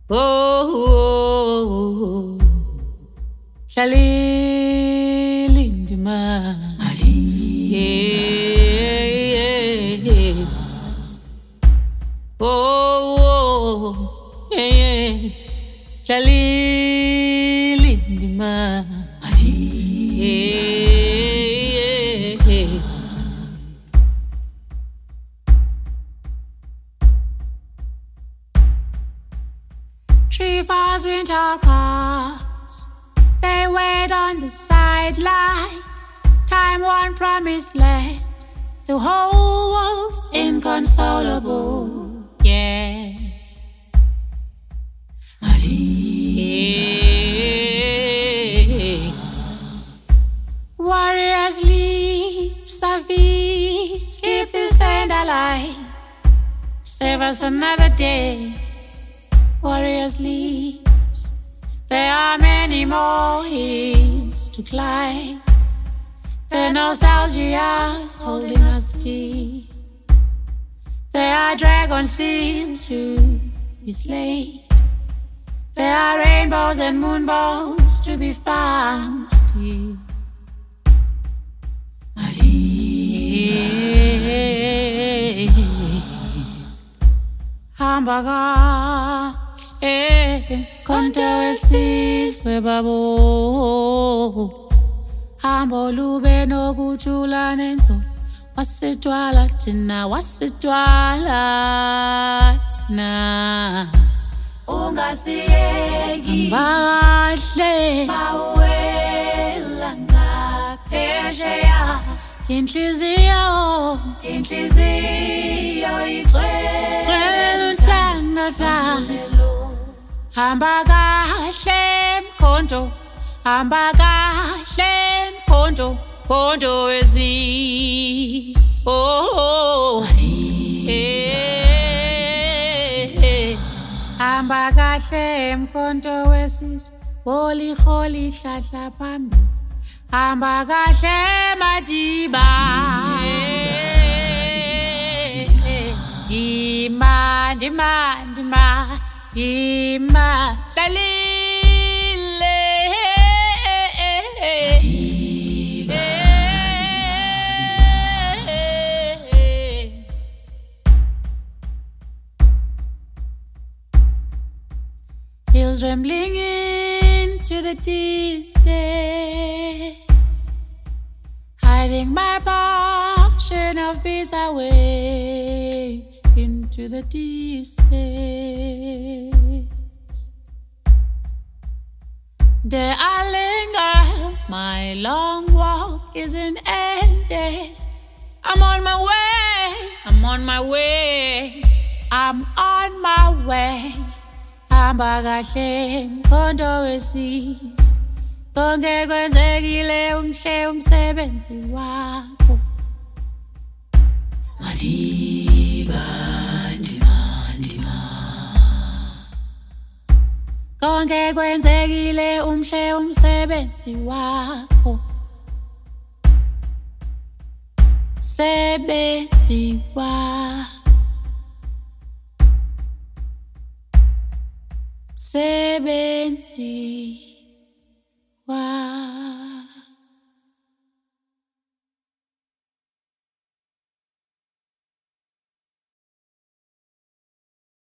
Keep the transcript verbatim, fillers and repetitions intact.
Oh, Shalili Ndima. Yeah, yeah. Oh, yeah, yeah. Shalili Ndima. Yeah, yeah. Tree falls, winter comes. They wait on the sideline. Time one promised land. The whole world's inconsolable. Yeah. Yeah. Warriors leave service. Keep the sand alive. Save us another day. Warriors leaves. There are many more hills to climb. The nostalgia's holding us deep. There are dragons still to be slain. There are rainbows and moonbows to be found still. Hamburger. Eh, konto esizwe babo. Hambo lube nokuthula nenzo. Wasitwala thina, wasitwala thina. Ungasiyeki bahle bawela ngaphesheya. Inhliziyo, inhliziyo icwela uthando thando. Hamba kahle mkhonto, hamba kahle mkhonto, mkhonto wezizwe. Oh, eh, hamba kahle mkhonto wezizwe. Holi holi hlahla phambi, hamba kahle Madiba. Dima, dima, dima. Dima Salile Madiba. Hills rambling into the distance, hiding my portion of peace away into the distance. There I linger, my long walk isn't ended. I'm on my way, I'm on my way, I'm on my way. Hamba kahle mkhonto wesizwe. Konke kwenzekile umhle umsebenzi wakho. Madiba, ndima, ndima. Konke kwenzekile umhle umsebenzi wakho. Sebenzi wakho. Sebenzi wakho.